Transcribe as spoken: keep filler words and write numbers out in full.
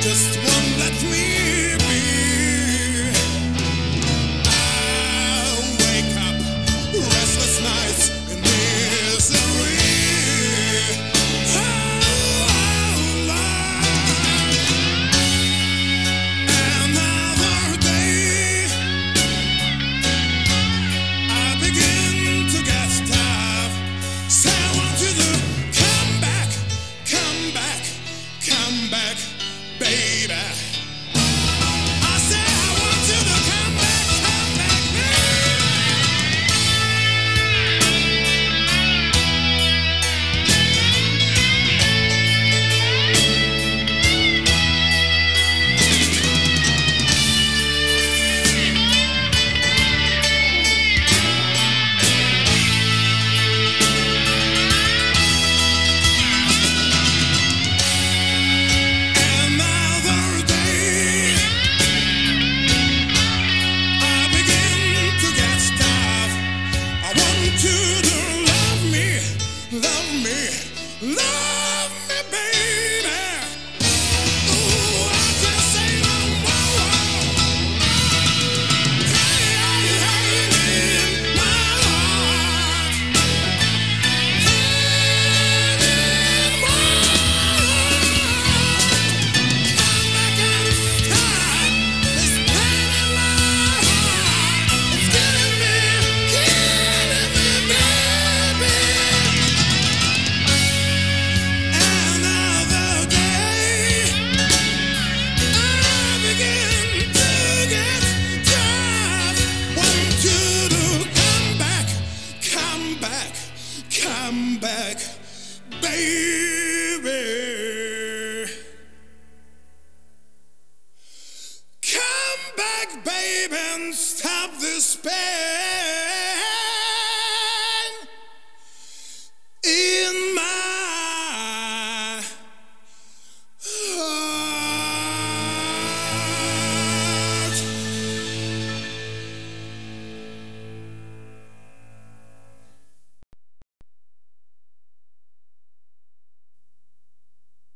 just won't let me be. I wake up restless nights in misery. Oh, Lord. Another day, I begin to get stuff. Say I want you to come back, come back, come back, baby. I say I want you to come back, come back, baby. Another day, I begin to get stuff. I want you to love me, love me, love me, baby. Ooh, I just say no more. Hey, hey, hey, in my heart. Hey, in my heart. Come back and stop this pain in my heart. It's killing me, killing me, baby. Another day, I begin to get tired. Want you to come back, come back, come back, baby.